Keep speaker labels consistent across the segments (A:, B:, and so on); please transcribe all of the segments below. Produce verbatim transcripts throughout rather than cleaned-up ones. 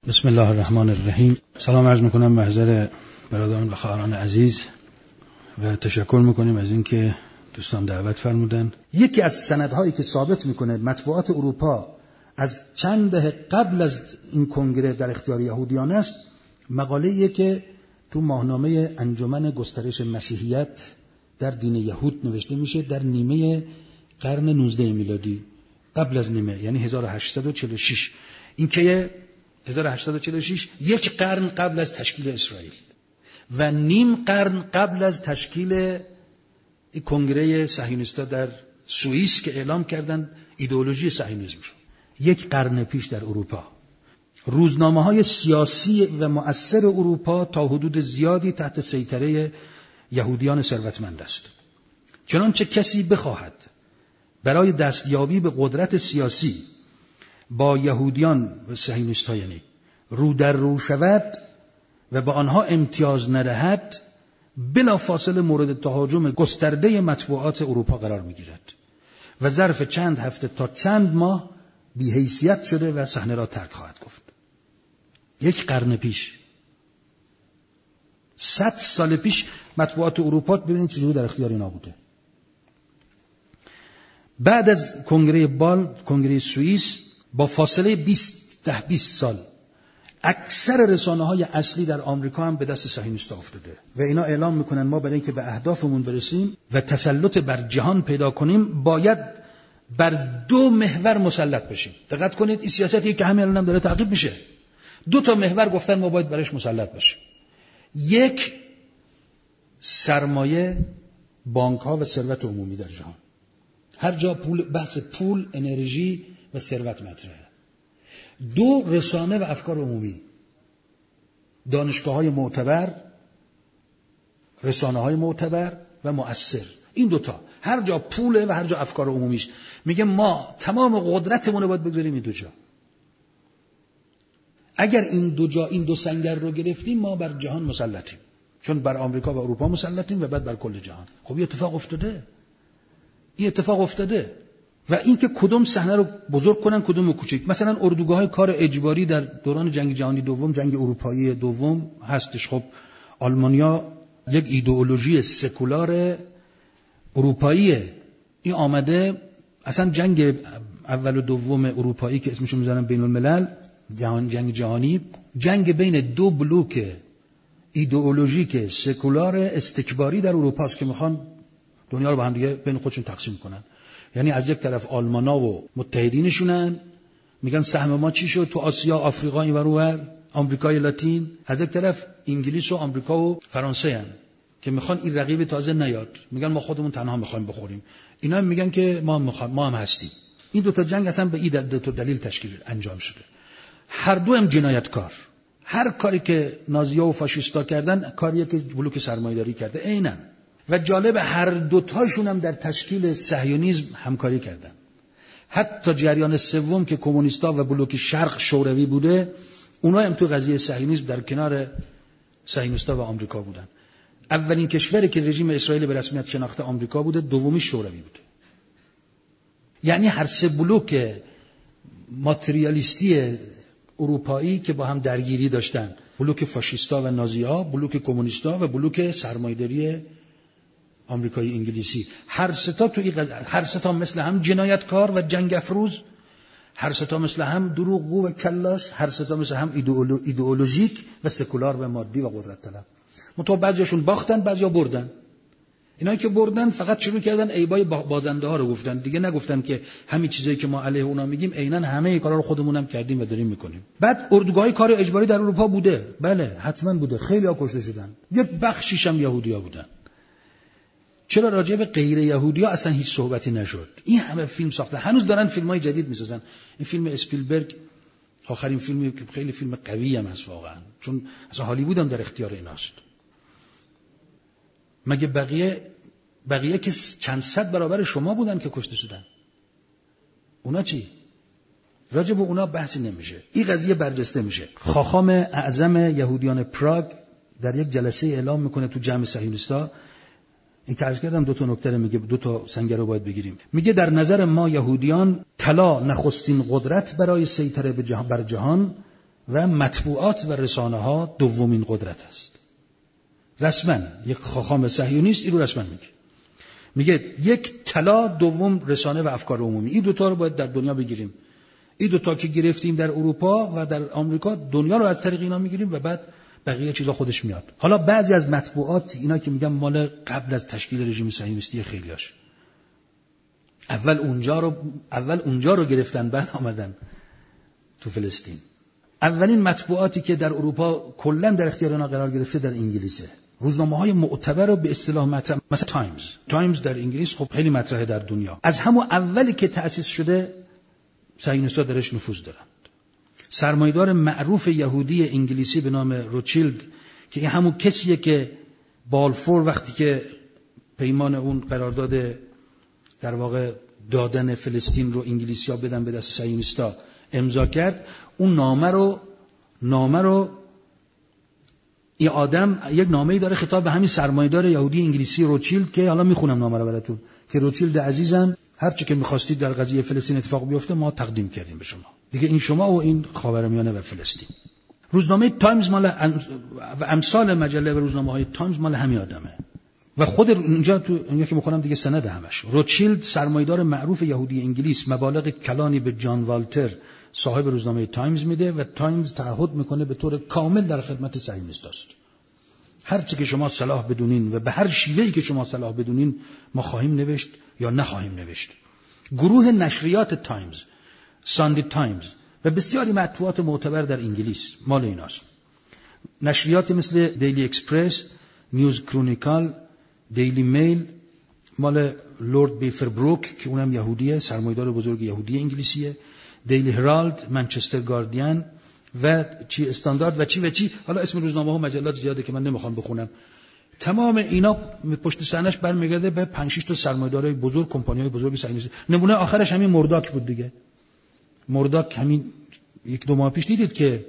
A: بسم الله الرحمن الرحیم. سلام عرض میکنم محضر برادران و خواهران عزیز و تشکر میکنیم از اینکه دوستان دعوت فرمودند. یکی از سندهایی که ثابت میکنه مطبوعات اروپا از چند دهه قبل از این کنگره در اختیار یهودیان است، مقاله‌ای که تو ماهنامه انجمن گسترش مسیحیت در دین یهود نوشته میشه در نیمه قرن نوزدهم میلادی، قبل از نیمه، یعنی هزار و هشتصد و چهل و شش. این که هزار و هشتصد و چهل و شش یک قرن قبل از تشکیل اسرائیل و نیم قرن قبل از تشکیل کنگره صهیونیست‌ها در سوئیس که اعلام کردند ایدئولوژی صهیونیسم رو. یک قرن پیش در اروپا روزنامه‌های سیاسی و مؤثر اروپا تا حدود زیادی تحت سیطره یهودیان ثروتمند است. چنانچه کسی بخواهد برای دستیابی به قدرت سیاسی با یهودیان و صهیونیست‌ها یعنی رو در رو شود و با آنها امتیاز ندهد، بلا فاصله مورد تهاجم گسترده مطبوعات اروپا قرار می‌گیرد و ظرف چند هفته تا چند ماه بی‌حیثیت شده و صحنه را ترک خواهد گفت. یک قرن پیش، صد سال پیش مطبوعات اروپا ببینید چجوری در اختیار اینا بوده. بعد از کنگره بال، کنگره سوئیس، با فاصله بیست تا بیست سال اکثر رسانه‌های اصلی در آمریکا هم به دست صهیونیست‌ها افتاده و اینا اعلام میکنن ما برای اینکه به اهدافمون برسیم و تسلط بر جهان پیدا کنیم باید بر دو محور مسلط بشیم. دقت کنید، این سیاستی که همین الان هم داره تعقیب میشه. دو تا محور گفتن ما باید برش مسلط بشیم. یک، سرمایه، بانک‌ها و ثروت عمومی در جهان. هر جا پول، بحث پول، انرژی و ثروت مطرحه. دو، رسانه و افکار عمومی، دانشگاه‌های معتبر، رسانه‌های معتبر و مؤثر. این دوتا هر جا پوله و هر جا افکار عمومیش. میگه ما تمام قدرتمون رو باید بگذاریم این دو جا. اگر این دو جا، این دو سنگر رو گرفتیم ما بر جهان مسلطیم، چون بر آمریکا و اروپا مسلطیم و بعد بر کل جهان. خب این اتفاق افتاده. این اتفاق افتاده و این که کدوم صحنه رو بزرگ کنن کدوم رو کوچیک. مثلا اردوگاه‌های کار اجباری در دوران جنگ جهانی دوم، جنگ اروپایی دوم هستش. خب آلمانیا یک ایدئولوژی سکولار اروپاییه. این آمده اصلا جنگ اول و دوم اروپایی که اسمشو میذارن بین الملل، جهان، جنگ جهانی، جنگ بین دو بلوک ایدئولوژیک سکولار استکباری در اروپا است که میخوان دنیا رو با هم دیگه بین خودشون تقسیم کنن. یعنی از یک طرف آلمانا و متحدینشونن میگن سهم ما چی شد تو آسیا، آفریقا، این ور اون، آمریکای لاتین. از یک طرف انگلیس و آمریکا و فرانسه هن که میخوان این رقیب تازه نیاد، میگن ما خودمون تنها میخوایم بخوریم. اینا هم میگن که ما مخ... ما هم هستیم. این دو تا جنگ اصلا به این دو تا دلیل تشکیل انجام شده. هر دو هم جنایتکار. هر کاری که نازی‌ها و فاشیستا کردن کاریه که بلوک سرمایه‌داری کرده عیناً. و جالب، هر دوتاشون هم در تشکیل صهیونیسم همکاری کردن. حتی جریان سوم که کمونیستا و بلوک شرق شوروی بوده، اونا هم تو قضیه صهیونیسم در کنار صهیونیستا و آمریکا بودن. اولین کشوری که رژیم اسرائیل به رسمیت شناخته آمریکا بوده، دومی شوروی بوده. یعنی هر سه بلوک ماتریالیستی اروپایی که با هم درگیری داشتن، بلوک فاشیستا و نازی‌ها، بلوک کمونیستا و بلوک سرمایه‌داری آمریکایی انگلیسی، هر ستا تو این قضیه، هر ستا مثل هم جنایتکار و جنگ افروز، هر ستا مثل هم دروغگو و کلاش، هر ستا مثل هم ایدئولو، ایدئولوژیک و سکولار و مادی و قدرت طلب. منتها بعضیاشون باختن، بعضیا بردن. اینایی که بردن فقط شروع کردن عیبای بازنده ها رو گفتن، دیگه نگفتن که همین چیزایی که ما علیه اونا میگیم عیناً همه کارا رو خودمون هم کردیم و داریم میکنیم. بعد اردوگاه‌های کار اجباری در اروپا بوده، بله حتما بوده، خیلی‌ها کشته شدن، یک بخشیش هم یهودی‌ها بودن. چرا راجع به غیر یهودی‌ها اصلا هیچ صحبتی نشد؟ این همه فیلم ساخته، هنوز دارن فیلم‌های جدید می‌سازن. این فیلم اسپیلبرگ آخرین فیلمی که خیلی فیلم قوی هم هست واقعا، چون اصلا هالیوود هم در اختیار ایناست. مگه بقیه بقیه که چند صد برابر شما بودن که کشته شدن؟ اونا چی؟ راجع به اونا بحثی نمیشه. این قضیه برجسته میشه. خاخام اعظم یهودیان پراگ در یک جلسه اعلام میکنه تو جمع صهیونیستا، این که عرض کردم دو تا نکته رو میگه، دو تا سنگر رو باید بگیریم. میگه در نظر ما یهودیان طلا نخستین قدرت برای سیطره به جهان بر جهان و مطبوعات و رسانه ها دومین قدرت است. رسما یک خاخام صهیونیست این رو رسما میگه. میگه یک طلا، دوم رسانه و افکار عمومی. این دوتا رو باید در دنیا بگیریم. این دوتا که گرفتیم در اروپا و در آمریکا، دنیا رو از طریق اینا میگیریم و بعد بقیه چیزا خودش میاد. حالا بعضی از مطبوعات اینا که میگم مال قبل از تشکیل رژیم صهیونیستی خیلیاش. اول اونجا رو اول اونجا رو گرفتن، بعد آمدن تو فلسطین. اولین مطبوعاتی که در اروپا کلا در اختیار اینا قرار گرفته در انگلیسه. روزنامه‌های معتبر رو به اصطلاح مطرح، مثلا تایمز. تایمز در انگلیس خب خیلی مطرحه در دنیا. از همون اولی که تأسیس شده صهیونیست‌ها درش نفوذ دارند. سرمایه‌دار معروف یهودی انگلیسی به نام روچیلد که این همون کسیه که بالفور وقتی که پیمان اون قرارداد در واقع دادن فلسطین رو انگلیسی‌ها بدن به دست صهیونیست‌ها امضا کرد، اون نامه رو نامه رو این آدم یک نامه‌ای داره خطاب به همین سرمایه‌دار یهودی انگلیسی روچیلد که حالا میخونم نامه رو براتون که روچیلد عزیزم هر چی که می‌خواستید در قضیه فلسطین اتفاق بیفته ما تقدیم کردیم به شما. دیگه این شما و این خاورمیانه و فلسطین. روزنامه تایمز مال و امثال مجله و روزنامه‌های تایمز مال همین آدمه. و خود اونجا تو اونجا که می‌خونم دیگه سند همش. روچیلد سرمایه‌دار معروف یهودی انگلیس مبالغ کلانی به جان والتر صاحب روزنامه تایمز میده و تایمز تعهد میکنه به طور کامل در خدمت صهیونیست است. هر چی که شما صلاح بدونین و به هر شیوهی که شما صلاح بدونین ما خواهیم نوشت یا نخواهیم نوشت. گروه نشریات تایمز، ساندی تایمز و بسیاری مطبوعات معتبر در انگلیس مال ایناست. نشریات مثل دیلی اکسپرس، نیوز کرونیکال، دیلی میل مال لورد بیفربروک که اونم یهودیه، سرمایه‌دار بزرگ یهودی انگلیسیه، دیلی هرالد، منچستر گاردین و چی استاندارد و چی و چی. حالا اسم روزنامه ها و مجلات زیاده که من نمیخوام بخونم. تمام اینا پشت صحنه‌اش برمیگرده به پنج شش تا سرمایه‌دارای بزرگ، کمپانی‌های بزرگ صهیونیستی. نمونه آخرش همین مرداک بود دیگه. مرداک همین یک دو ماه پیش دیدید که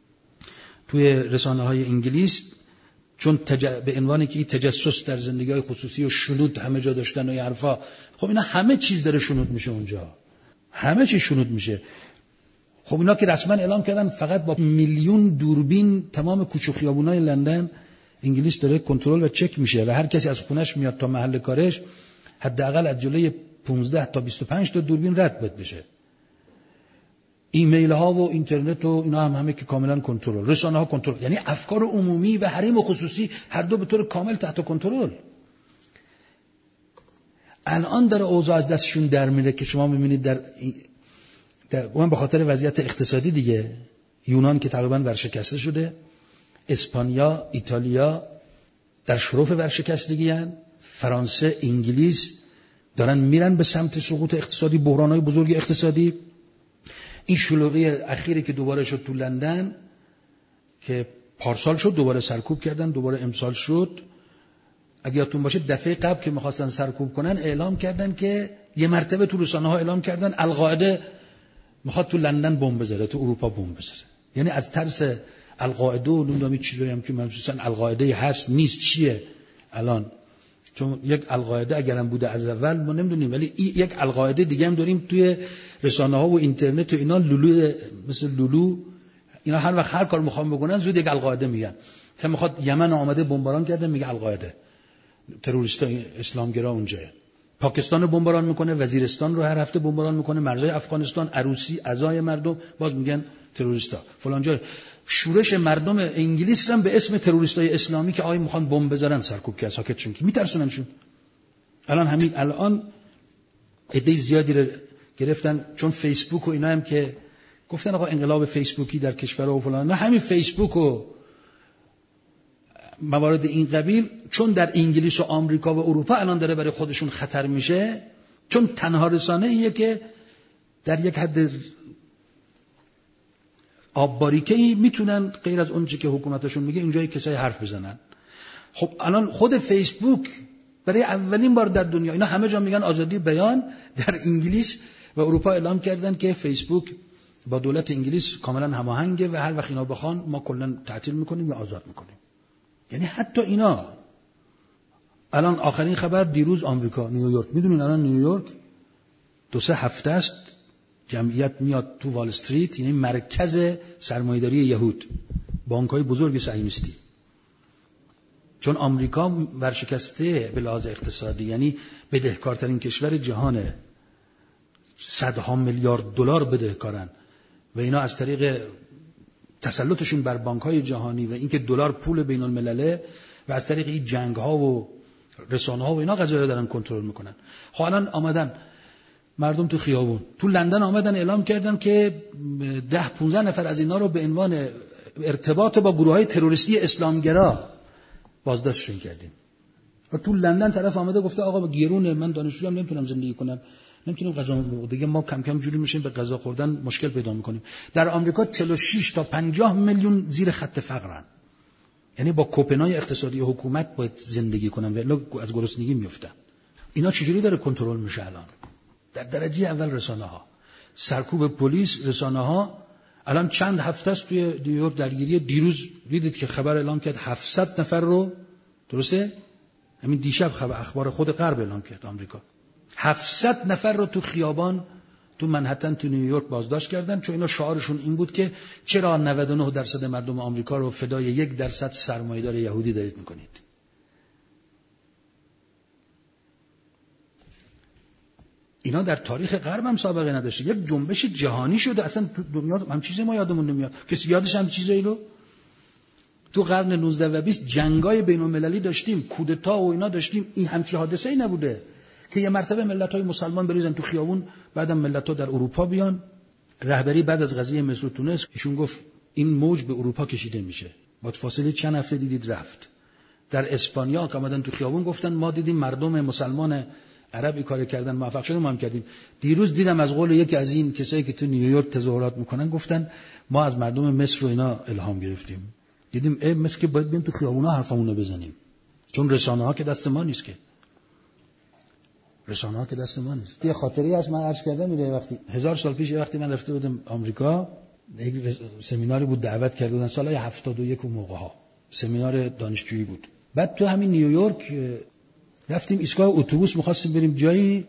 A: توی رسانه‌های انگلیس چون تج... به عنوانی که تجسس در زندگی‌های خصوصی و شنود همه جا داشتن و این حرفا، خب اینا همه چیز داره شنود میشه اونجا. همه چی شنود میشه. خب اینا که رسما اعلام کردن فقط با میلیون دوربین تمام کوچه و خیابونای لندن انگلیس داره کنترل و چک میشه و هر کسی از خونش میاد تا محل کارش حداقل از جلوی پانزده تا بیست و پنج تا دوربین رد بد بشه. ایمیل ها و اینترنت و اینا هم همه که کاملا کنترل، رسانه ها کنترل، یعنی افکار عمومی و حریم و خصوصی هر دو به طور کامل تحت کنترل. الان در اوضاع از دستشون در میره که شما میبینید در, در اون به خاطر وضعیت اقتصادی دیگه، یونان که تقریبا ورشکسته شده، اسپانیا، ایتالیا در شرف ورشکستگی هن، فرانسه، انگلیس دارن میرن به سمت سقوط اقتصادی، بحرانهای بزرگ اقتصادی. این شلوغی اخیری که دوباره شد تو لندن که پارسال شد دوباره سرکوب کردن، دوباره امسال شد. اگه یادتون باشه دفعه قبل که می‌خواستن سرکوب کنن اعلام کردن که یه مرتبه تو رسانه‌ها اعلام کردن القاعده میخواد تو لندن بمب بذاره، تو اروپا بمب بذاره. یعنی از ترس القاعده و نمیدونم چیزایی هم که مثلا القاعده هست نیست چیه الان، چون یک القاعده اگرم بوده از اول ما نمیدونیم، ولی یک القاعده دیگه هم داریم توی رسانه‌ها و اینترنت و اینا، لولو مثل لولو اینا هر وقت هر کار میخوام بکنن زود یک القاعده میگن. مثلا میخواد یمن آمده بمباران کرده میگه القاعده، تروریستای اسلامگرا اونجا. پاکستان رو بمباران میکنه، وزیرستان رو هر هفته بمباران میکنه، مرزهای افغانستان، عروسی، عزای مردم باز میگن تروریستا فلان جای. شورش مردم انگلیس هم به اسم تروریستای اسلامی که آی میخوان بمب بذارن سرکوب کرد، ساکتشون کی میترسوننشون. الان همین الان عده زیادی رو گرفتن چون فیسبوک و اینا هم که گفتن آقا انقلاب فیسبوکی در کشور و فلان، نه همین فیسبوک و موارد این قبیل چون در انگلیس و آمریکا و اروپا الان داره برای خودشون خطر میشه، چون تنها رسانه ایه که در یک حد آب باریکه‌ای میتونن غیر از اون چیزی که حکومتشون میگه اینجای کسای حرف بزنن. خب الان خود فیسبوک برای اولین بار در دنیا، اینا همه جا میگن آزادی بیان، در انگلیس و اروپا اعلام کردن که فیسبوک با دولت انگلیس کاملا هماهنگه و هر وقت اینا بخوان ما کلا تعطیل میکنیم یا آزاد میکنیم. یعنی حتی اینا الان آخرین خبر دیروز آمریکا نیویورک، میدونین الان نیویورک دو سه هفته است جمعیت میاد تو وال استریت، یعنی مرکز سرمایه‌داری یهود، بانک‌های بزرگ صهیونیستی. چون آمریکا ورشکسته به لحاظ اقتصادی، یعنی بدهکارترین کشور جهانه، صدها میلیارد دلار بدهکارن و اینا از طریق تسلطشون بر بانک‌های جهانی و اینکه دلار پول بین الملله و از طریق این جنگ‌ها و رسانه‌ها و اینا قضایا دارن کنترل میکنن. خب الان آمدن مردم تو خیابون، تو لندن آمدن اعلام کردن که ده پانزده نفر از اینا رو به عنوان ارتباط با گروه‌های تروریستی اسلامگرا بازداشتشون کردیم. و تو لندن طرف آمده گفته آقا گیرونه، من دانشجوام نمیتونم زندگی کنم، نمیتونیم غذا دیگه، ما کم کم جوری میشیم به غذا خوردن مشکل پیدا میکنیم. در آمریکا چهل و شش تا پنجاه میلیون زیر خط فقرن، یعنی با کوپنای اقتصادی حکومت باید زندگی کنن و از گرسنگی میافتن. اینا چجوری داره کنترل میشه الان؟ در درجه اول رسانه ها، سرکوب پلیس، رسانه ها. الان چند هفته است توی نیویورک درگیری، دیروز دیدید که خبر اعلام کرد هفتصد نفر رو، درسته؟ همین دیشب خبر اخبار خود غرب اعلام کرد آمریکا، هفتصد نفر رو تو خیابان تو منهتن تو نیویورک بازداشت کردن، چون اینا شعارشون این بود که چرا نود و نه درصد مردم آمریکا رو فدای یک درصد سرمایه‌دار یهودی دارید میکنید. اینا در تاریخ غرب هم سابقه نداشته، یک جنبش جهانی شده، اصلا تو دنیا هم چیزی ما یادمون نمیاد. کسی یادش هم چیزایی رو تو قرن نوزدهم و بیستم جنگای بین‌المللی داشتیم، کودتا و اینا داشتیم، این همچین حادثه‌ای نبوده که یه مرتبه ملت‌های مسلمان بریزن تو خیابون، بعدم ملت‌ها در اروپا بیان. رهبری بعد از قضیه مصر و تونس ایشون گفت این موج به اروپا کشیده میشه، با فاصله چند هفته دیدید رفت. در اسپانیا که اومدن تو خیابون گفتن ما دیدیم مردم مسلمان عربی کار کردن، موفق شدیم، ما هم کردیم. دیروز دیدم از قول یکی از این کسایی که تو نیویورک تظاهرات میکنن گفتن ما از مردم مصر و اینا الهام گرفتیم، دیدیم ای مصر که باید بریم تو خیابونا حرفمون رو بزنیم، چون رسانه ها که دست ما نیست، که رسانه ها که دست ما نیست. یه خاطری هست من عرض کردم، میره وقتی هزار سال پیش وقتی من رفته بودم آمریکا، یک سمیناری بود دعوت کرده بودن سال هفتاد و یک و موقع ها، سمینار دانشجویی بود. بعد تو همین نیویورک رفتیم ایستگاه اتوبوس، می‌خواستیم بریم جایی،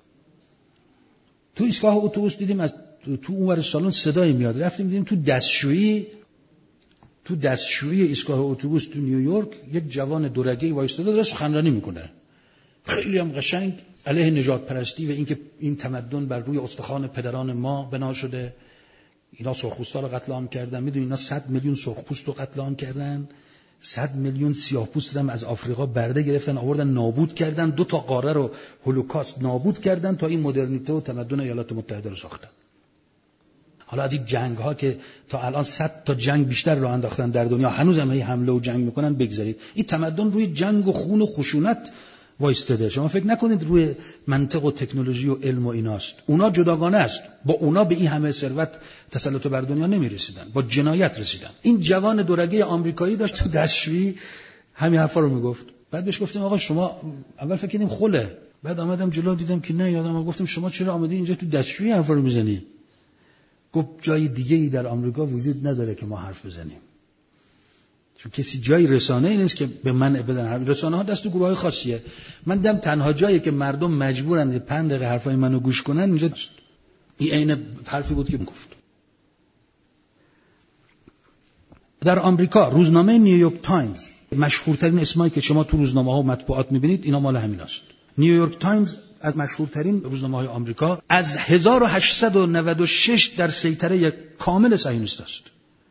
A: تو ایستگاه اتوبوس دیدیم از تو اونور سالن صدایی میاد، رفتیم دیدیم تو دستشویی تو دستشویی ایستگاه اتوبوس تو نیویورک یک جوان دورگه‌ای وایساده داره سخنرانی میکنه، خیلی هم قشنگ، علیه نژاد پرستی و اینکه این تمدن بر روی استخوان پدران ما بنا شده، اینا سرخپوستا رو قتل عام کردن. میدونی اینا صد میلیون سرخپوست رو قتل عام کردن، صد میلیون سیاه‌پوست هم از آفریقا برده گرفتن آوردن نابود کردن، دو تا قاره رو هولوکاست نابود کردن تا این مدرنیته و تمدن ایالات متحده رو ساختن. حالا از این جنگ ها که تا الان صد تا جنگ بیشتر رو انداختن در دنیا، هنوز هم هی حمله و جنگ میکنن، بگذارید این تمدن روی جنگ و خون و خشونت وایستاده. شما فکر نکنید روی منطق و تکنولوژی و علم و ایناست، اونا جداگانه است، با اونا به این همه ثروت تسلط بر دنیا نمیرسیدن، با جنایت رسیدن. این جوان دورگه آمریکایی داشت تو دستشویی همین حرفا رو میگفت. بعد بهش گفتم آقا شما، اول فکر کردیم خله، بعد آمدم جلو دیدم که نه یادم، گفتم شما چرا آمدی اینجا تو دستشویی حرفا رو میزنی؟ گفت جای دیگه ای در آمریکا وجود نداره که ما حرف بزنیم، چون کسی جای رسانه ای نیست که به من بدن. رسانه ها دست گروه های خاصیه، من دم تنها جایی که مردم مجبورن پنج دقیقه حرفای منو گوش کنن اینجا. این عین حرفی بود که گفت. در آمریکا روزنامه نیویورک تایمز، مشهورترین اسمایی که شما تو روزنامه ها و مطبوعات میبینید اینا مال همین است. نیویورک تایمز از مشهورترین روزنامه‌های آمریکا، از هزار و هشتصد و نود و شش در سیطره کامل صهیونیست است،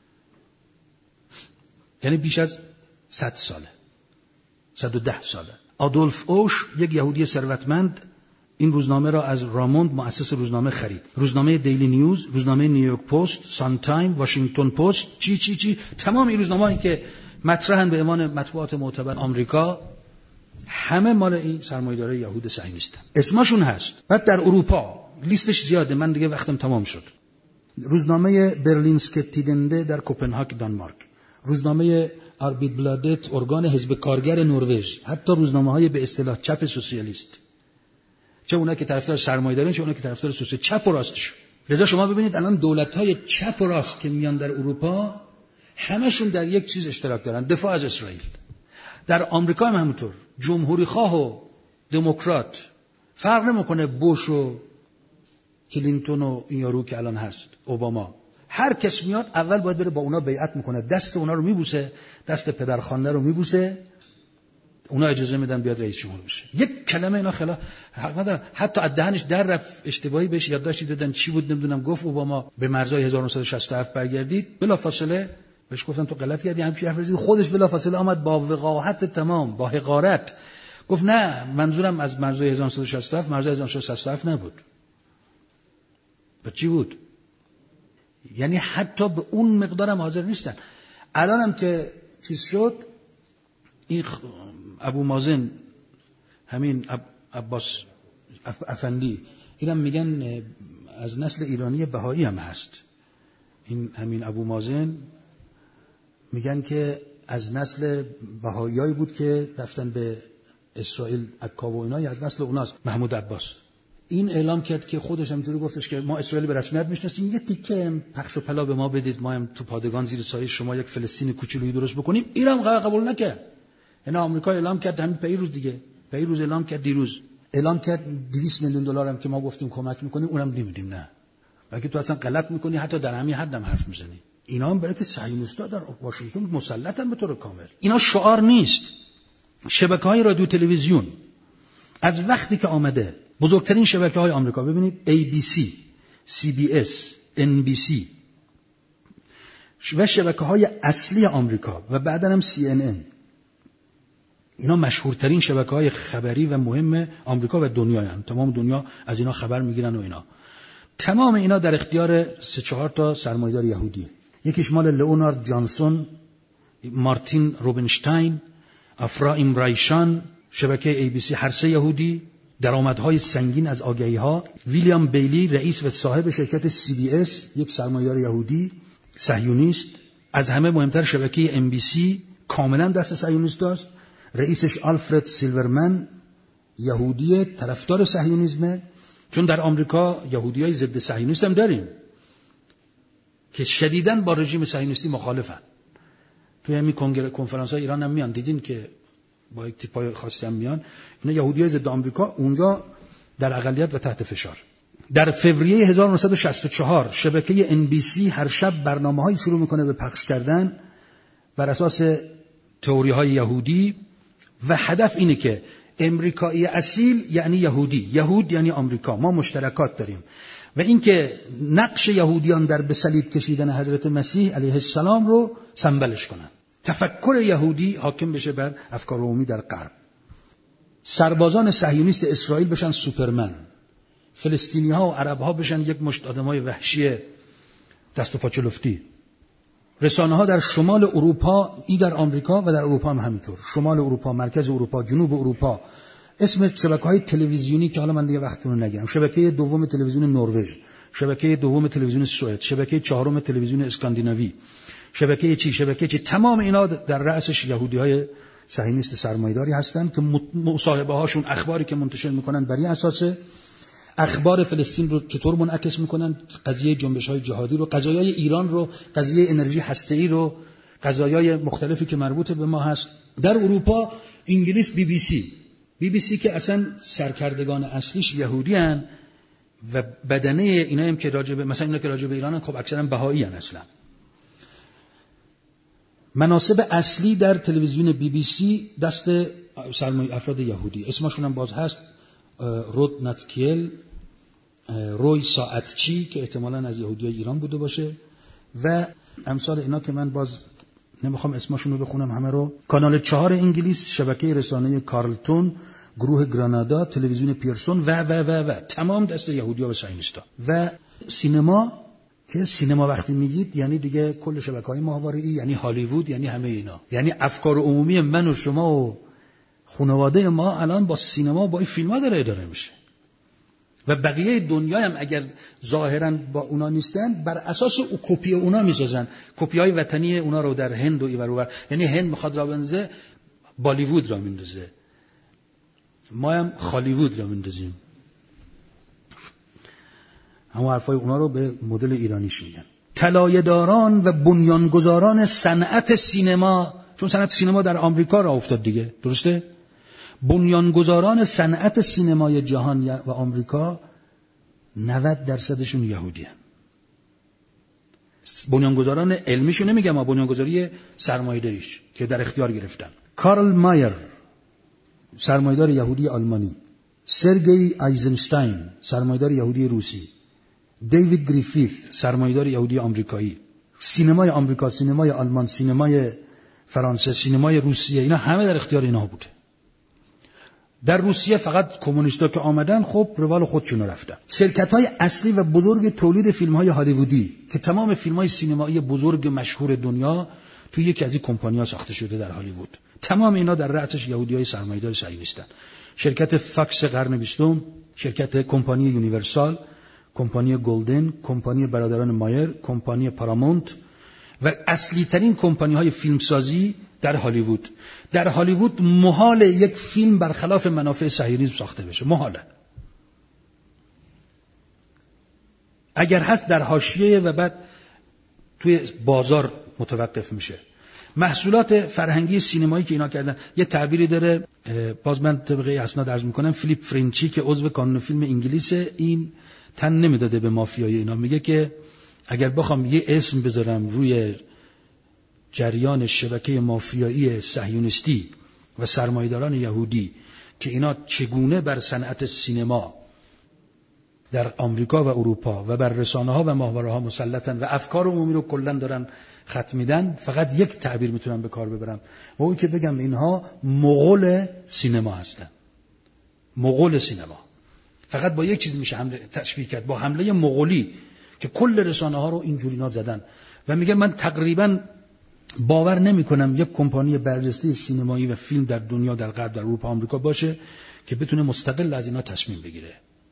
A: یعنی بیش از صد ساله، صد و ده ساله. آدولف اوش یک یهودی ثروتمند این روزنامه را از راموند مؤسس روزنامه خرید. روزنامه دیلی نیوز، روزنامه نیویورک پست، سان تایم، واشنگتن پست، چی چی چی تمام این روزنامه‌هایی که مطرحن به عنوان مطبوعات معتبر آمریکا، همه مال این سرمایه‌دارای یهود صهیونیستن، اسمشون هست. بعد در اروپا لیستش زیاده، من دیگه وقتم تمام شد. روزنامه برلینسکه تیدنده در کوپنهاگ دانمارک، روزنامه آربیتبلادت ارگان حزب کارگر نروژ، حتی روزنامه‌های به اصطلاح چپ سوسیالیست، چه اونایی که طرفدار سرمایه‌دارن چه اونایی که طرفدار سوسیال، چپ و راستش. لذا شما ببینید الان دولت‌های چپ و راست که میان در اروپا همشون در یک چیز اشتراک دارن، دفاع از اسرائیل. در آمریکا هم همونطور، جمهوری خواه و دموکرات فرق نمیکنه، بوش و کلینتون و این یارو که الان هست اوباما، هر کس میاد اول باید بره با اونا بیعت میکنه، دست اونا رو میبوسه، دست پدرخوانده رو میبوسه، اونا اجازه میدن بیاد رئیس جمهور بشه. یک کلمه اینا خلاف حق ندارن. حتی از دهنش در رفت، اشتباهی بهش یادداشتی دادن چی بود نمیدونم، گفت اوباما به مرزهای هزار و نهصد و شصت و هفت برگردید، بلافاصله بهش گفتن تو غلط کردی، همین حرف زدی. خودش بلافاصله آمد با وقاحت تمام، با حقارت گفت نه منظورم از مرزهای هزار و نهصد و شصت و هفت مرزهای هزار و نهصد و شصت و هفت نبود. به چی بود؟ یعنی حتی به اون مقدارم حاضر نیستن. الانم که چیز شد، این ابو مازن، همین عباس افندی، اینم میگن از نسل ایرانی بهایی هم هست. این همین ابو مازن میگن که از نسل بهاییایی بود که رفتن به اسرائیل عکا و اینا، از نسل اوناست. محمود عباس این اعلام کرد که خودش همینطوری گفتش که ما اسرائیل به رسمیت میشناسیم، یه تیکه پخش و پلا به ما بدید، ما هم تو پادگان زیر سایه شما یک فلسطین کوچولویی درست بکنیم. ایران قبول نکرد. اینا آمریکا اعلام کرد همین پیروز دیگه، پیروز اعلام کرد، دیروز اعلام کرد دویست میلیون دلار هم که ما گفتیم کمک میکنیم اونم نمیدیم. نه، بلکه تو اصلا غلط میکنی، حتی در همین حدم حرف میزنی. اینا هم برای که صهیونیست‌ها در واشنگتن مسلطن به طور کامل. اینا شعار نیست. شبکه‌های رادیو تلویزیون از وقتی که آمده، بزرگترین شبکه‌های آمریکا، ببینید ای بی سی، سی بی اس، ان بی سی و شبکه‌های اصلی آمریکا و بعداً هم سی ان ان، اینا مشهورترین شبکه‌های خبری و مهم آمریکا و دنیا هستند. تمام دنیا از اینا خبر میگیرن و اینا. تمام اینا در اختیار سه چهار تا سرمایه‌دار یهودیه. یکیش مال لئونارد جانسون، مارتین روبینشتاین، افرایم رایشان، شبکه ای بی سی، هر سه یهودی، درآمدهای سنگین از آگهی‌ها. ویلیام بیلی رئیس و صاحب شرکت سی بی اس، یک سرمایه‌دار یهودی صهیونیست. از همه مهمتر شبکه ام بی سی کاملا دست صهیونیست است. رئیسش آلفرد سیلورمن یهودی طرفدار صهیونیسمه، چون در آمریکا یهودیای ضد صهیونیست هم داریم که شدیداً با رژیم صهیونیستی مخالفن. توی همین کنگره کنفرانس‌های ایران هم میان، دیدین که با یک تیپای خاصی هم میان. اینا یهودیای ضد آمریکا اونجا در اقلیت و تحت فشار. در فوریه هزار و نهصد و شصت و چهار شبکه ان بی سی هر شب برنامه‌هایی شروع میکنه به پخش کردن بر اساس تئوری‌های یهودی و هدف اینه که امریکایی اصیل یعنی یهودی، یهود یعنی آمریکا، ما مشترکات داریم و اینکه نقش یهودیان در به صلیب کشیدن حضرت مسیح علیه السلام رو سنبلش کنن. تفکر یهودی حاکم بشه بر افکار عمومی در غرب. سربازان صهیونیست اسرائیل بشن سوپرمن، فلسطینی‌ها و عرب‌ها بشن یک مشت آدمای وحشی دست و پاچه لفتی. رسانه‌ها در شمال اروپا، ای در آمریکا و در اروپا هم همینطور، شمال اروپا، مرکز اروپا، جنوب اروپا، اسم شبکه‌های تلویزیونی که حالا من دیگه وقتتون رو نگیرم، شبکه دوم تلویزیون نروژ، شبکه دوم تلویزیون سوئد، شبکه چهارم تلویزیون اسکاندیناوی، شبکه چی شبکه چی تمام اینا در رأسش یهودی‌های صهیونیست سرمایه‌داری هستن که مصاحبه‌هاشون، اخباری که منتشر می‌کنن بر این اساسه. اخبار فلسطین رو چطور منعکس میکنن، قضیه جنبش‌های جهادی رو، قضایای ایران رو، قضیه انرژی هسته‌ای رو، قضایای مختلفی که مربوط به ما هست. در اروپا انگلیس بی بی سی، بی بی سی که اصلا سرکردگان اصلیش یهودی هن و بدنه اینا هم که راجع به مثلا اینا که راجع به ایران هن، خب اکثرا بهایی هن اصلا. مناصب اصلی در تلویزیون بی بی سی دست سرمایه افراد یهودی، اسمشون هم باز هست، رود ناتکیل، روی ساعتچی که احتمالاً از یهودیای ایران بوده باشه و امثال اینا که من باز نمیخوام اسمشون رو بخونم همه رو. کانال چهار انگلیس، شبکه رسانه کارلتون، گروه گرانادا، تلویزیون پیرسون و و و و تمام دست یهودی‌ها و صهیونیست‌ها. و سینما که سینما وقتی میگید یعنی دیگه کل شبکه‌های ماهواره‌ای، یعنی هالیوود، یعنی همه اینا، یعنی افکار عمومی من و شما و خانواده ما الان با سینما، با این فیلم‌ها داره اداره میشه و بقیه دنیا هم اگر ظاهراً با اونا نیستن بر اساس او کپی اونا میسازن، کپی‌های وطنی اونا رو در هند و اینور اونور. یعنی هند میخواد را بندازه، بالیوود را میندازه، ما هم خالیوود را میندازیم. همون حرفای اونا رو به مدل ایرانیش میگن. طلایه‌داران و بنیانگذاران صنعت سینما، چون صنعت سینما در آمریکا راه افتاد دیگه، درسته؟ بنیانگذاران صنعت سینمای جهان و آمریکا نود درصدشون یهودی هستند. بنیانگذاران علمیشو نمیگم، اما بنیانگذاری سرمایه‌داریش که در اختیار گرفتن. کارل مایر سرمایه‌دار یهودی آلمانی، سرگئی آیزنشتاین سرمایه‌دار یهودی روسی، دیوید گریفیث سرمایه‌دار یهودی آمریکایی، سینمای آمریکا، سینمای آلمان، سینمای فرانسه، سینمای روسیه، اینا همه در اختیار اینا بوده. در روسیه فقط کمونیستا که آمدن خب روال خودشون رفتن. شرکت‌های اصلی و بزرگ تولید فیلم‌های هالیوودی که تمام فیلم‌های سینمایی بزرگ مشهور دنیا توی یکی از این کمپانی‌ها ساخته شده در هالیوود، تمام اینا در رأسش یهودیای سرمایه‌دار صهیونیستن. شرکت فاکس قرن بیستم، شرکت کمپانی یونیورسال، کمپانی گلدن، کمپانی برادران مایر، کمپانی پارامونت و اصلی ترین کمپانی های فیلمسازی در هالیوود. در هالیوود محال یک فیلم برخلاف منافع صهیونیسم ساخته بشه، محاله. اگر هست در حاشیه و بعد توی بازار متوقف میشه. محصولات فرهنگی سینمایی که اینا کردن، یه تعبیری داره، باز من طبقه اسناد عرض میکنم، فیلیپ فرنچی که عضو کانون فیلم انگلیسه، این تن نمیداده به مافیای اینا. میگه که اگر بخوام یه اسم بذارم روی جریان شبکه مافیایی صهیونیستی و سرمایه‌داران یهودی که اینا چگونه بر صنعت سینما در آمریکا و اروپا و بر رسانه‌ها و ماهواره‌ها مسلطن و افکار عمومی رو کلاً دارن خط میدن، فقط یک تعبیر میتونم به کار ببرم و اون که بگم اینها مغول سینما هستن. مغول سینما. فقط با یک چیز میشه حمله تشبیه کرد، با حمله مغولی که کل رسانه‌ها رو اینجورینا زدن. و میگه من تقریباً باور نمی‌کنم یک کمپانی برجسته سینمایی و فیلم در دنیا، در غرب، در اروپا، آمریکا باشه که بتونه مستقل از اینا تصمیم بگیره.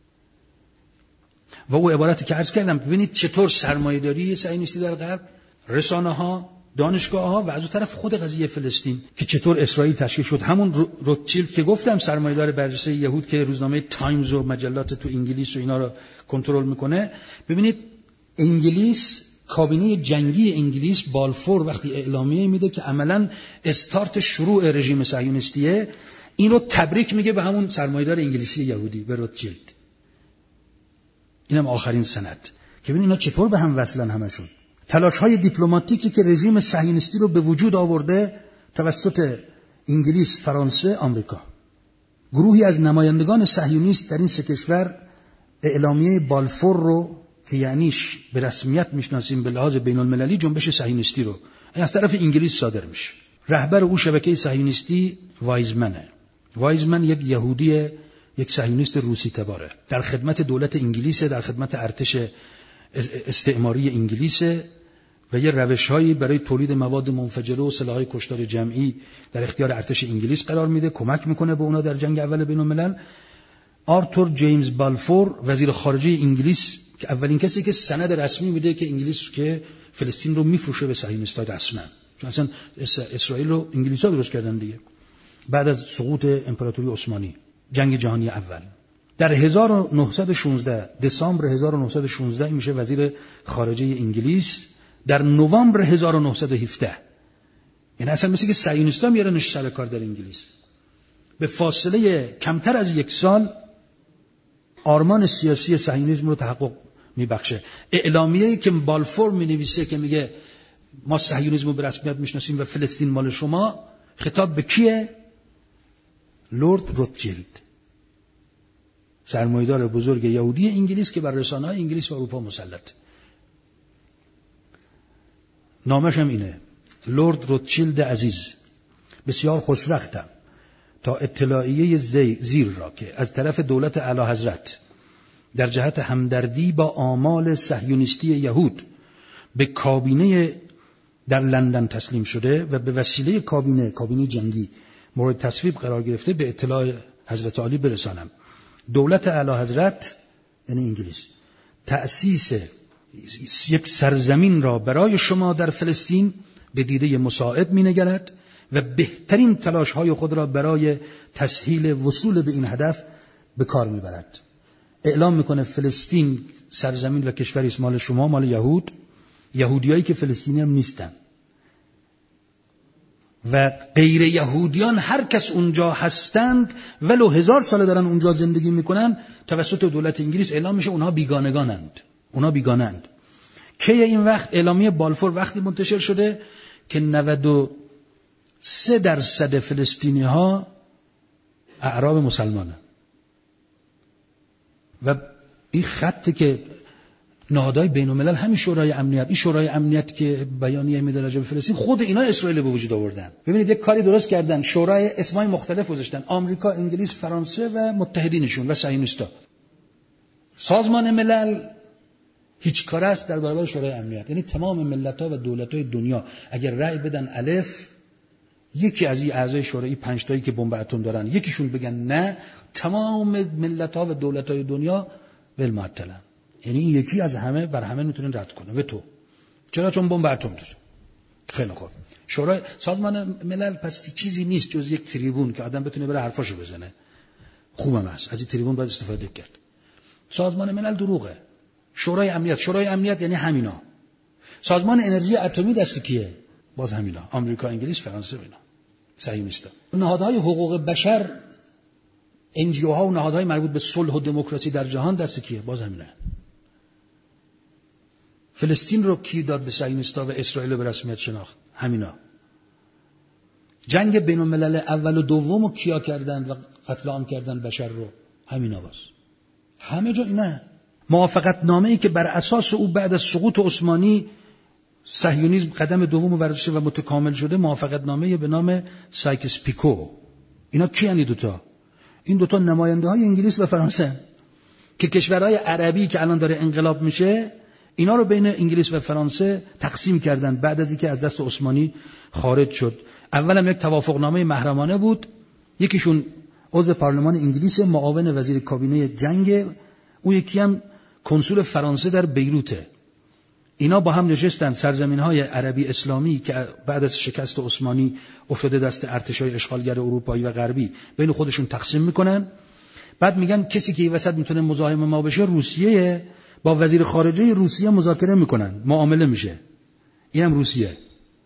A: و او عبارتی که عرض کردم، ببینید چطور سرمایه‌داری صهیونیستی در غرب، رسانه‌ها، دانشگاه‌ها و از اون طرف خود قضیه فلسطین که چطور اسرائیل تشکیل شد. همون روتشیلد که گفتم سرمایه‌دار برجسته یهود که روزنامه تایمز و مجلات تو انگلیس و اینا رو کنترل میکنه. ببینید انگلیس، کابینه جنگی انگلیس بالفور وقتی اعلامیه میده که عملاً استارت شروع رژیم صهیونیستیه، این رو تبریک میگه به همون سرمایه‌دار انگلیسی یهودی، به روتشیلد. اینم آخرین سند که ببین اینا چطور به هم وصلن همشون. تلاش‌های دیپلماتیکی که رژیم صهیونیستی رو به وجود آورده توسط انگلیس، فرانسه، آمریکا. گروهی از نمایندگان صهیونیست در این سه کشور اعلامیه بالفور رو که یعنیش به رسمیت میشناسیم به لحاظ بین‌المللی جنبش صهیونیستی رو از طرف انگلیس صادر میشه. رهبر او شبکه صهیونیستی وایزمنه. وایزمن یک یهودی، یک صهیونیست روسی تباره، در خدمت دولت انگلیس، در خدمت ارتش استعماری انگلیس و یه روش‌هایی برای تولید مواد منفجره و سلاح‌های کشتار جمعی در اختیار ارتش انگلیس قرار میده، کمک میکنه به اونا در جنگ اول بین‌الملل. آرتور جیمز بالفور وزیر خارجه انگلیس که اولین کسی که سند رسمی میده که انگلیس که فلسطین رو میفروشه به صهیونیست‌ها رسما، چون اصلا اسرائیل رو انگلیس‌ها درست کردن دیگه بعد از سقوط امپراتوری عثمانی، جنگ جهانی اول. در هزار و نهصد و شانزده دسامبر هزار و نهصد و شانزده میشه وزیر خارجه انگلیس. در نوامبر هزار و نهصد و هفده، یعنی اصلا مثل که صهیونیست‌ها میارنش سر کار در انگلیس، به فاصله کمتر از یک سال آرمان سیاسی صهیونیسم رو تحقق میبخشه. اعلامیه‌ای که بالفور مینویسه که میگه ما صهیونیسم رو به رسمیت میشناسیم و فلسطین مال شما، خطاب به کیه؟ لورد روتشیلد، سرمایه‌دار بزرگ یهودی انگلیس که بر رسانه‌های انگلیس و اروپا مسلط. نامش هم اینه: لورد روتشیلد عزیز، بسیار خوشوقتم تا اطلاعیه زیر را که از طرف دولت اعلیحضرت در جهت همدردی با آمال صهیونیستی یهود به کابینه در لندن تسلیم شده و به وسیله کابینه کابینه جنگی مورد تصویب قرار گرفته به اطلاع حضرت عالی برسانم. دولت اعلیحضرت یعنی انگلیس تأسیس یک سرزمین را برای شما در فلسطین به دیده مساعد می‌نگرد و بهترین تلاش‌های خود را برای تسهیل وصول به این هدف به کار می‌برد. اعلام می‌کنه فلسطین سرزمین و کشوری است مال شما، مال یهود، یهودیایی که فلسطینی هم نیستن و غیر یهودیان هر کس اونجا هستند ولو هزار ساله دارن اونجا زندگی میکنن توسط دولت انگلیس اعلام میشه اونها بیگانگانند، اونها بیگانند. که این وقت اعلامیه بالفور وقتی منتشر شده که نود و سه درصد فلسطینی ها اعراب مسلمانند و این خطی که نهادهای بین الملل همین شورای امنیت، این شورای امنیت که بیانیه میده راجع به فلسطین، خود اینا اسرائیل به وجود آوردن. ببینید یک کاری درست کردن، شورای اسمای مختلف گذاشتن، آمریکا، انگلیس، فرانسه و متحدینشون و صهیونیستا. سازمان ملل هیچ کاره است در برابر شورای امنیت. یعنی تمام ملت‌ها و دولت‌های دنیا اگر رأی بدن الف، یکی از این اعضای شورای پنج تایی که بمب اتم دارن یکیشون بگن نه، تمام ملت‌ها و دولت‌های دنیا بالمعطلن. یعنی این یکی از همه بر همه میتونه رد کنه. و تو چرا؟ چون بمب اتم داره. خیلی خوب. شورای سازمان ملل پس چیزی نیست جز یک تریبون که آدم بتونه بره حرفاشو بزنه. خوبم است. از این تریبون باید استفاده کرد. سازمان ملل دروغه. شورای امنیت، شورای امنیت یعنی همینا. سازمان انرژی اتمی دست کیه؟ باز همینا. آمریکا، انگلیس، فرانسه و اینا. صهیونیستا. نهادهای حقوق بشر، ان جی او ها و نهادهای مربوط به صلح و دموکراسی در جهان دست کیه؟ باز همینا. فلسطین رو کی داد به صهیونیستا و اسرائیل به رسمیت شناخت؟ همینا. جنگ بین الملل اول و دوم رو کیا کردن و قتل عام کردن بشر رو؟ همینا. باز همه جا اینا. موافقت نامه‌ای که بر اساس او بعد از سقوط عثمانی صهیونیسم قدم دوم برداشته و متکامل شده، موافقت نامه‌ای به نام سایکس پیکو. اینا کی هستند دوتا؟ این دوتا نماینده های انگلیس و فرانسه که کشورهای عربی که الان داره انقلاب میشه اینا رو بین انگلیس و فرانسه تقسیم کردن بعد از اینکه از دست عثمانی خارج شد. اولم یک توافقنامه محرمانه بود، یکیشون عضو پارلمان انگلیس، معاون وزیر کابینه جنگ، اون یکی هم کنسول فرانسه در بیروته. اینا با هم نشستن سرزمین‌های عربی اسلامی که بعد از شکست عثمانی افتاده دست ارتش‌های اشغالگر اروپایی و غربی، بین خودشون تقسیم میکنن. بعد میگن کسی که این وسط میتونه مزاحم ما بشه روسیه، با وزیر خارجه روسیه مذاکره میکنن، معامله میشه. اینم روسیه.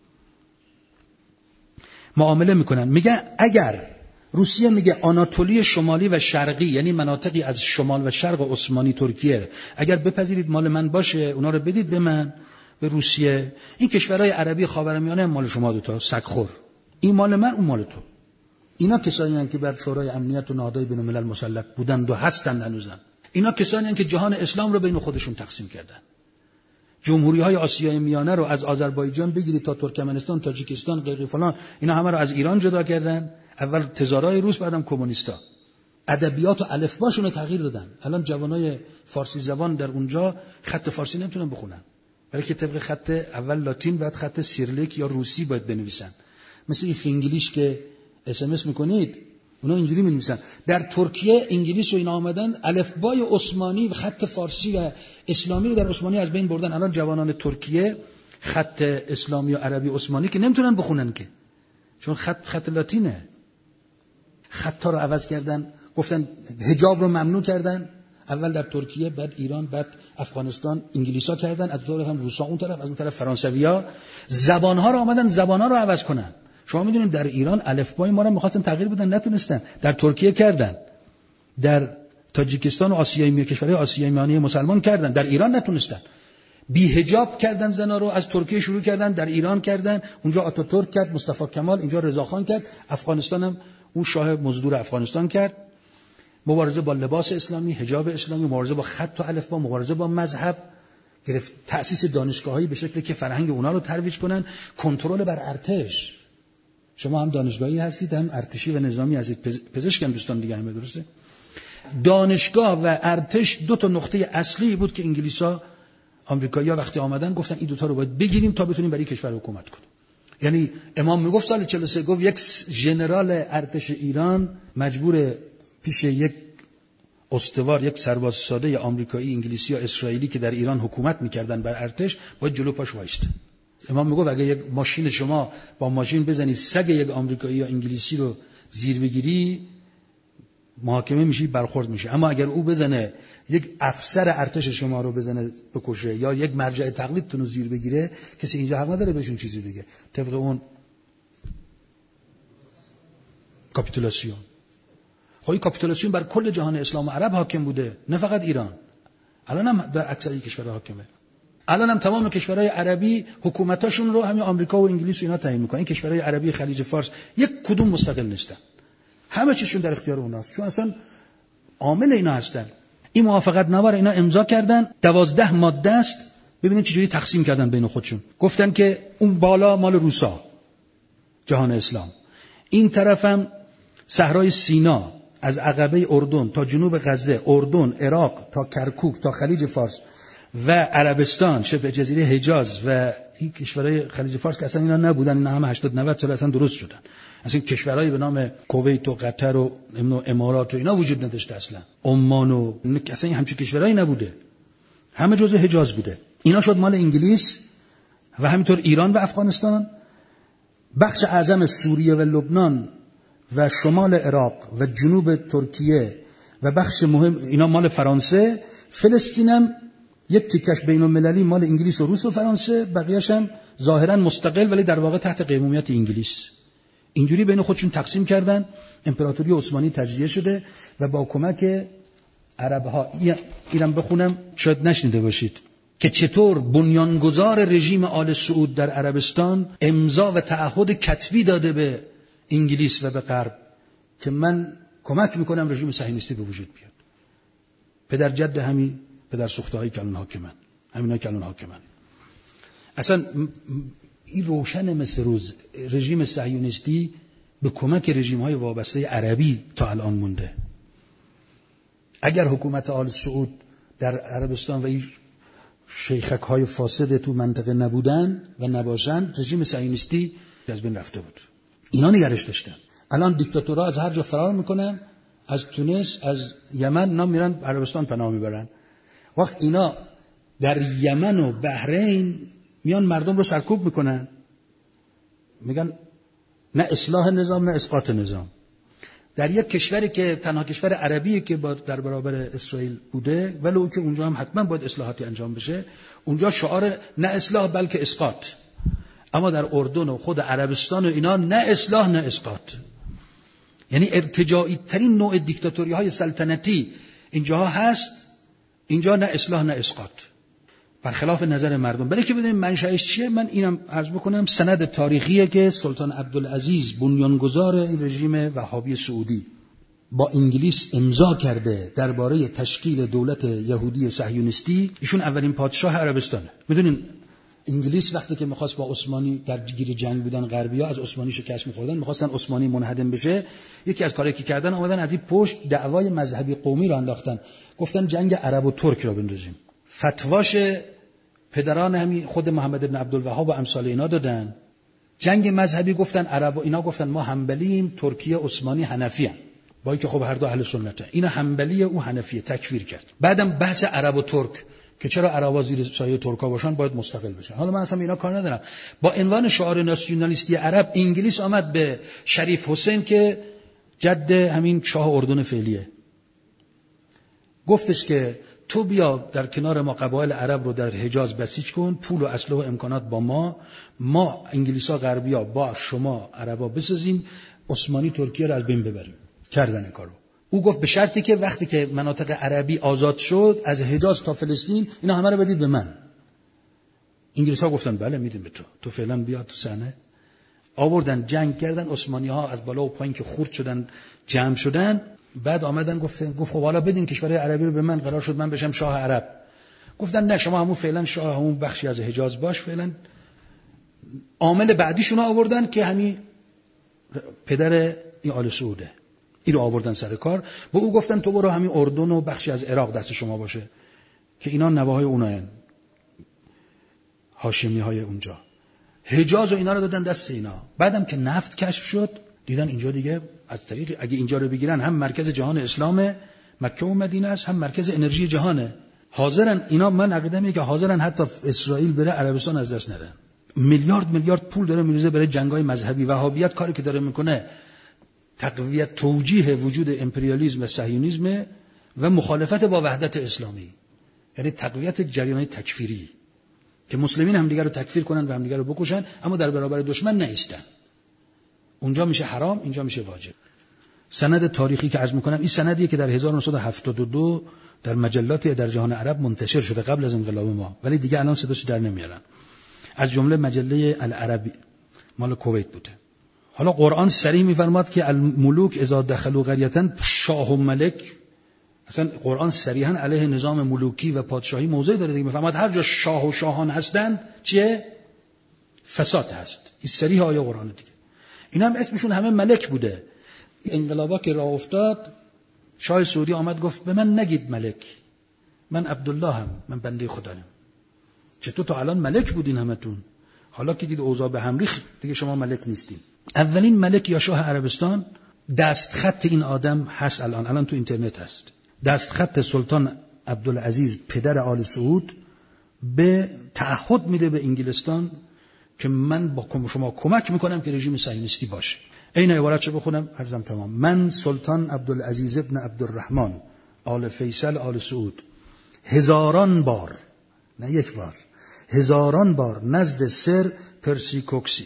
A: معامله میکنن. میگن اگر روسیه میگه آناتولی شمالی و شرقی، یعنی مناطقی از شمال و شرق عثمانی ترکیه، اگر بپذیرید مال من باشه، اونا رو بدید به من، به روسیه، این کشورهای عربی خاورمیانه مال شما دوتا، سگخور. این مال من، اون مال تو. اینا کسانی هستند که بر شورای امنیت و نهادهای بین الملل مسلط بودند و هستند هنوزم. اینا کسانی هستند که جهان اسلام رو بین خودشون تقسیم کردن. جمهوری‌های آسیای میانه رو از آذربایجان بگیرید تا ترکمنستان، تاجیکستان، قرقی فلان، اینا همه رو از ایران جدا کردن. اول تزارای روس، بعدم کمونیستا. ادبیات و الفباشون رو تغییر دادن. الان جوانای فارسی زبان در اونجا خط فارسی نمیتونن بخونن، بلکه طبق خط اول لاتین بعد خط سیریلیک یا روسی باید بنویسن. مثل این فینگلیش که اس ام اس میکنید، اونا اینجوری می‌نویسن. در ترکیه انگلیس و اینا آمدن، الفبای عثمانی و خط فارسی و اسلامی رو در عثمانی از بین بردن. الان جوانان ترکیه خط اسلامی و عربی عثمانی که نمیتونن بخونن که، چون خط خط لاتینه. خطا رو عوض کردن، گفتن حجاب رو ممنوع کردن. اول در ترکیه، بعد ایران، بعد افغانستان انگلیسا کردن، از اون طرف هم روسا اون طرف، از اون طرف فرانسویا. زبان‌ها رو آمدن زبان‌ها رو عوض کنن. شما میدونید در ایران الفبای ما رو می‌خواستن تغییر بدن، نتونستن. در ترکیه کردن، در تاجیکستان و آسیای میانه، کشورهای آسیای میانه مسلمان کردن، در ایران نتونستن. بی حجاب کردن زنا رو، از ترکیه شروع کردن، در ایران کردن، اونجا آتاتورک کرد، مصطفی کمال، اینجا رضاخان کرد، افغانستان هم اون شاه مزدور افغانستان کرد. مبارزه با لباس اسلامی، حجاب اسلامی، مبارزه با خط و الفبا، مبارزه با مذهب، گرفت تأسیس دانشگاهایی به شکلی که فرهنگ اونا رو ترویج کنن، کنترل بر ارتش. شما هم دانشگاهی هستید، هم ارتشی و نظامی هستید، پزشک هم دوستان دیگه همه، درسته؟ دانشگاه و ارتش دو تا نقطه اصلی بود که انگلیسا، آمریکایی‌ها وقتی آمدن گفتن این دو تا رو باید بگیریم تا بتونیم برای کشور حکومت کنیم. یعنی امام میگفت سال چهل و سه، گفت یک ژنرال ارتش ایران مجبور پیش یک استوار، یک سرباز ساده آمریکایی، انگلیسی یا اسرائیلی که در ایران حکومت میکردن بر ارتش، باید جلو پاش وایسته. امام میگفت اگه یک ماشین شما با ماشین بزنید سگ یک آمریکایی یا انگلیسی رو زیر بگیری، محاکمه میشی، برخورد میشه. اما اگر او بزنه یک افسر ارتش شما رو بزنه بکشه یا یک مرجع تقلیدتون رو زیر بگیره، کسی اینجا حق نداره بهشون چیزی بگه. طبق اون کاپیتولاسیون. خب این کاپیتولاسیون بر کل جهان اسلام و عرب حاکم بوده، نه فقط ایران. الان هم در اکثر کشورها حاکمه. الان هم تمام کشورهای عربی حکومتاشون رو همین آمریکا و انگلیس و اینا تعیین میکنن. این کشورهای عربی خلیج فارس یک کدوم مستقل نیستن، همه چیزشون در اختیار اوناست، چون اصلا عامل اینا هستن. این موافقت نامه اینا امضا کردن، دوازده ماده است. ببینید چجوری تقسیم کردن بین خودشون. گفتن که اون بالا مال روسا، جهان اسلام، این طرفم صحرای سینا از عقبه اردن تا جنوب غزه، اردن، عراق تا کرکوک تا خلیج فارس و عربستان، شبه جزیره حجاز و این کشورهای خلیج فارس که اصلا اینا نبودن، اینا همه هشتاد نود سال اصلا درست شدن. اصلا کشورهایی به نام کویت و قطر و امارات و اینا وجود نداشته، اصلا عمان و اصلا این همچین کشورهایی نبوده، همه جزء حجاز بوده. اینا شد مال انگلیس و همینطور ایران و افغانستان. بخش اعظم سوریه و لبنان و شمال عراق و جنوب ترکیه و بخش مهم اینا مال فرانسه. فلسطینم یک تیکش بین المللی مال انگلیس و روس و فرانسه، بقیه‌اش هم ظاهرا مستقل ولی در واقع تحت قیمومیت انگلیس. اینجوری بین خودشون تقسیم کردن. امپراتوری عثمانی تجزیه شده و با کمک عرب‌ها، اینم بخونم شاید نشنیده باشید که چطور بنیانگذار رژیم آل سعود در عربستان امضا و تعهد کتبی داده به انگلیس و به غرب که من کمک میکنم رژیم صهیونیستی به وجود بیاد. پدر جد همین پدر سوخته‌هایی که الان حاکمن، همینا که الان حاکمن. اصلا این روشن مثل روز رژیم صهیونیستی به کمک رژیم‌های وابسته عربی تا الان مونده. اگر حکومت آل سعود در عربستان و این شیخک‌های فاسد تو منطقه نبودن و نباشن، رژیم صهیونیستی از بین رفته بود. اینا نگرش داشتن. الان دیکتاتورها از هر جا فرار میکنن، از تونس، از یمن، اینا میرن عربستان پناه میبرن. وقت اینا در یمن و بحرین میان مردم رو سرکوب میکنن، میگن نه اصلاح نظام نه اسقاط نظام. در یک کشوری که تنها کشور عربیه که در برابر اسرائیل بوده، ولی اون که اونجا هم حتما باید اصلاحاتی انجام بشه، اونجا شعار نه اصلاح بلکه اسقاط. اما در اردن و خود عربستان و اینا نه اصلاح نه اسقاط. یعنی ارتجاعی ترین نوع دیکتاتوری های سلطنتی اینجاها هست، اینجا نه اصلاح نه اسقاط، برخلاف نظر مردم. برای که بدونیم منشأش چیه، من اینم عرض بکنم. سند تاریخیه که سلطان عبدالعزیز بنیانگذار این رژیم وهابی سعودی با انگلیس امضا کرده درباره تشکیل دولت یهودی صهیونیستی. ایشون اولین پادشاه عربستانه. میدونین انگلیس وقتی که میخواست با عثمانی در گیر جنگ بودن، غربی‌ها از عثمانی شکست می‌خوردن، می‌خواستن عثمانی منهدم بشه، یکی از کارهایی که کردن اومدن از این پشت دعوای مذهبی قومی رو انداختن، گفتن جنگ عرب و ترک را بندازیم. فتواش پدران همین خود محمد بن عبدالوهاب و امثال اینا دادن. جنگ مذهبی گفتن عرب و اینا گفتن ما حنبلیم، ترکیه عثمانی حنفی ان، با اینکه خب هر دو اهل سنته. اینا حنبلی او حنفیه، تکفیر کرد. بعدم بحث عرب و ترک که چرا عربا زیر سایه ترکا باشن باید مستقل بشن. حالا من اصلا اینا کار ندارم. با عنوان شعار ناسیونالیستی عرب انگلیس آمد به شریف حسین که جد همین شاه اردن فعلیه، گفتش که تو بیا در کنار ما قبایل عرب رو در حجاز بسیج کن، پول و اسلحه و امکانات با ما، ما انگلیسا غربیا با شما عربا بسازیم، عثمانی ترکیه رو از بین ببریم. کردن این کارو. او گفت به شرطی که وقتی که مناطق عربی آزاد شد از حجاز تا فلسطین اینا همه رو بدید به من. انگلیس‌ها گفتن بله میدیم به تو، تو فعلا بیا تو صحنه. آوردن جنگ کردن، عثمانی‌ها از بالا و پایین که خورد شدن جمع شدن. بعد آمدن گفتن گفت خب حالا بدین کشورهای عربی رو به من، قرار شد من بشم شاه عرب. گفتن نه شما همون فعلا شاه همون بخشی از حجاز باش. فعلا عامل بعدیشون آوردن که همین پدر این آل سعوده، این رو آوردن سر کار. با او گفتن تو برو همین اردن و بخشی از عراق دست شما باشه که اینا نواهای اوناین، هاشمی های اونجا. حجاز و اینا رو دادن دست اینا. بعدم که نفت کشف شد دیدن اینجا دیگه از طریق اگه اینجا رو بگیرن هم مرکز جهان اسلام مکه و مدینه است، هم مرکز انرژی جهانه. حاضرن اینا، من عقیدم اینه که حاضرن حتی اسرائیل بره عربستان از دست نده. میلیارد میلیارد پول داره میریزه برای جنگ‌های مذهبی. وهابیت کاری که داره میکنه تقویت توجیه وجود امپریالیسم و صهیونیسم و مخالفت با وحدت اسلامی، یعنی تقویت جریان‌های تکفیری که مسلمین همدیگر رو تکفیر کنن و همدیگر رو بکشن، اما در برابر دشمن نایستن. اونجا میشه حرام، اینجا میشه واجب. سند تاریخی که عرض میکنم این سندیه که در هزار و نهصد و هفتاد و دو در مجلات در جهان عرب منتشر شده قبل از انقلاب ما، ولی دیگه الان صداش در نمیارن. از جمله مجله العربی مال کویت بوده. حالا قرآن صریح میفرماد که الملوک اذا دخلوا قریة شاه و ملک، اصلا قرآن صریحا علیه نظام ملوکی و پادشاهی موضعی داره دیگه، میفرماد هر جا شاه و شاهان هستند چیه؟ فساد هست. این صریح آیه قرآن دیگه. اینا هم اسمشون همه ملک بوده. انقلابا که راه افتاد شاه سعودی آمد گفت به من نگید ملک، من عبدالله هم، من بنده خدایم. چطور تا الان ملک بودین همتون، حالا که دید اوضاع به هم ریخت دیگه شما ملک نیستین. اولین ملک یا شاه عربستان دستخط این آدم هست، الان الان تو اینترنت هست، دستخط سلطان عبدالعزیز پدر آل سعود به تعهد میده به انگلستان که من با شما کمک میکنم که رژیم صهیونیستی باشه. این عبارت چه بخونم؟ عرضم تمام. من سلطان عبدالعزیز ابن عبدالرحمن آل فیصل آل سعود هزاران بار، نه یک بار، هزاران بار نزد سر پرسی کوکسی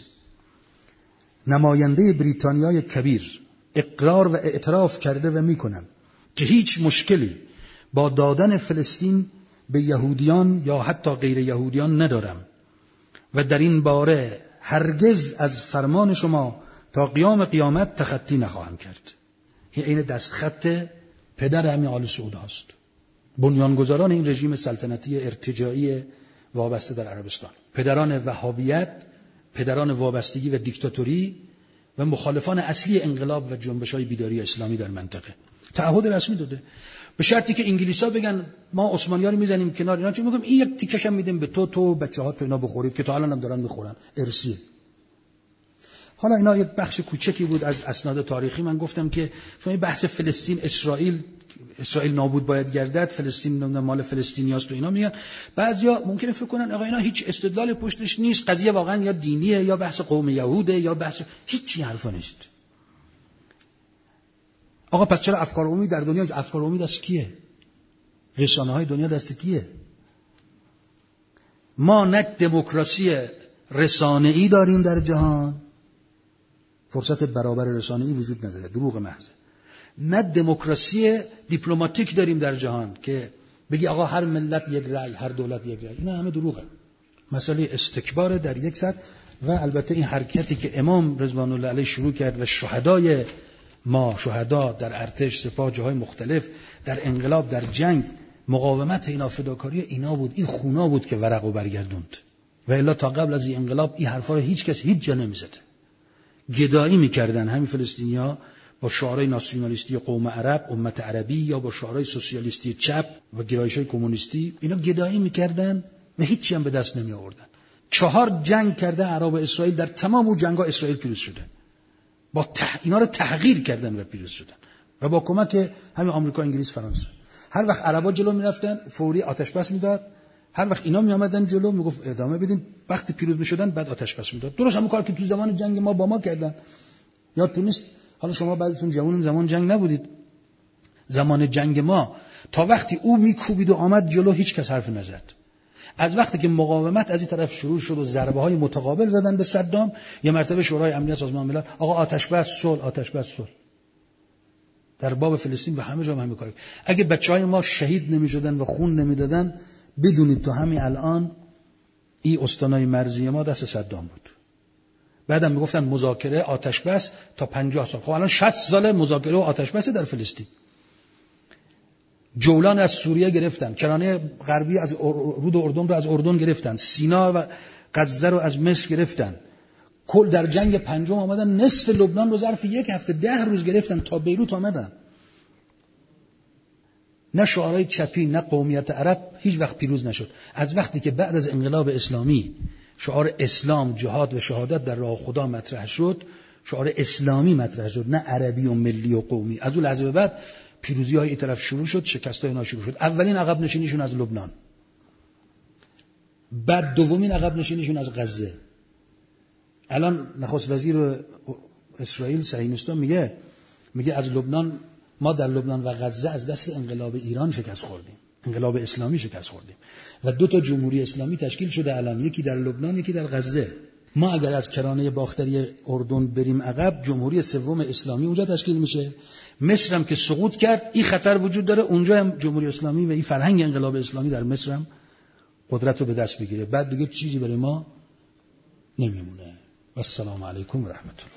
A: نماینده بریتانیای کبیر اقرار و اعتراف کرده و میکنم که هیچ مشکلی با دادن فلسطین به یهودیان یا حتی غیر یهودیان ندارم و در این باره هرگز از فرمان شما تا قیام قیامت تخطی نخواهم کرد. این دستخط پدر همین آل سعود هست، بنیانگذاران این رژیم سلطنتی ارتجاعی وابسته در عربستان، پدران وهابیت، پدران وابستگی و دیکتاتوری و مخالفان اصلی انقلاب و جنبش‌های بیداری اسلامی در منطقه. تعهد رسمی داده به شرطی که انگلیس‌ها بگن ما عثمانی‌ها رو میزنیم کنار، اینا چه میگم این یک تیکش هم میدیم به تو تو بچه‌ها تو اینا بخورید که تا الان هم دارن میخورن، ارسیه. حالا اینا یک بخش کوچکی بود از اسناد تاریخی. من گفتم که این بحث فلسطین اسرائیل اسرائیل نابود باید گردد، فلسطین مال فلسطینیاست و اینا میگن. بعضیا ممکنه فکر کنن آقا اینا هیچ استدلال پشتش نیست، قضیه واقعا یا دینیه یا بحث قوم یهوده یا بحث هیچی حرفا نیست. آقا پس چرا افکار عمومی در دنیا، افکار عمومی دست کیه؟ رسانه‌های دنیا دست کیه؟ ما نه دموکراسی رسانه‌ای داریم در جهان، فرصت برابر رسانه‌ای وجود نداره، دروغ محض. نه دموکراسی دیپلماتیک داریم در جهان که بگی آقا هر ملت یک رأی، هر دولت یک رأی. اینا همه دروغه. مسئله استکبار در یک سطح و البته این حرکتی که امام رضوان الله علیه شروع کرد و شهدای ما، شهدا در ارتش، سپاه، جاهای مختلف، در انقلاب، در جنگ، مقاومت اینا، فداکاری اینا بود، این خونا بود که ورقو برگردوند. و الا تا قبل از این انقلاب این حرفا رو هیچ کس هیچ جا نمیزد. گدایی میکردن همین فلسطینیا با شعارهای ناسیونالیستی قوم عرب، امت عربی، یا با شعارهای سوسیالیستی چپ و گرایش‌های کمونیستی، اینا گدایی میکردن و هیچی هم به دست نمی آوردن. چهار جنگ کرده عرب و اسرائیل، در تمام اون جنگ‌ها اسرائیل پیروز شده. با تح... اینا رو تحقیر کردن و پیروز شدن و با کمک همین آمریکا، انگلیس، فرانسه. هر وقت عربا جلو میرفتن فوری آتش بس میداد، هر وقت اینا میآمدن جلو میگفت ادامه بدین، وقتی پیروز میشدن بعد آتش بس میداد. درست همون کار که تو زمان جنگ ما با ما کردن. یادتون نیست؟ حالا شما بعضیتون جوانون زمان جنگ نبودید. زمان جنگ ما تا وقتی او میکوبید و آمد جلو هیچ کس حرف نزد. از وقتی که مقاومت از این طرف شروع شد و ضربه‌های متقابل زدن به صدام، یه مرتبه شورای امنیت سازمان ملل آقا آتش بس، صلح، آتش بس، صلح. در باب فلسطین به همه جا همین کار. اگه بچهای ما شهید نمی‌شدن و خون نمیدادن، بدونید تو همین الان این استانای مرزی ما دست صدام بود. بعدم میگفتن مذاکره آتش بس تا پنجاه سال. خب الان شصت سال مذاکره و آتش بس در فلسطین. جولان از سوریه گرفتن، کرانه غربی از رود اردن رو از اردن گرفتن، سینا و غزه رو از مصر گرفتن. کل در جنگ پنجم آمدن نصف لبنان رو ظرف یک هفته ده روز گرفتن تا بیروت آمدن. نه شعارهای چپی نه قومیت عرب هیچ وقت پیروز نشد. از وقتی که بعد از انقلاب اسلامی شعار اسلام، جهاد و شهادت در راه خدا مطرح شد، شعار اسلامی مطرح شد، نه عربی و ملی و قومی. از اون لحظه به بعد پیروزی های این طرف شروع شد، شکست های اینا شروع شد. اولین عقب نشینیشون از لبنان، بعد دومین عقب نشینیشون از غزه. الان نخست وزیر اسرائیل صهیونیستا میگه میگه از لبنان، ما در لبنان و غزه از دست انقلاب ایران شکست خوردیم، انقلاب اسلامی شکست خوردیم و دو تا جمهوری اسلامی تشکیل شده الان، یکی در لبنان یکی در غزه. ما اگر از کرانه باختری اردن بریم عقب، جمهوری سوم اسلامی اونجا تشکیل میشه. مصر هم که سقوط کرد، این خطر وجود داره اونجا هم جمهوری اسلامی و این فرهنگ انقلاب اسلامی در مصر هم قدرت رو به دست بگیره. بعد دیگه چیزی برای ما نمیمونه. و السلام علیکم و رحمت الله.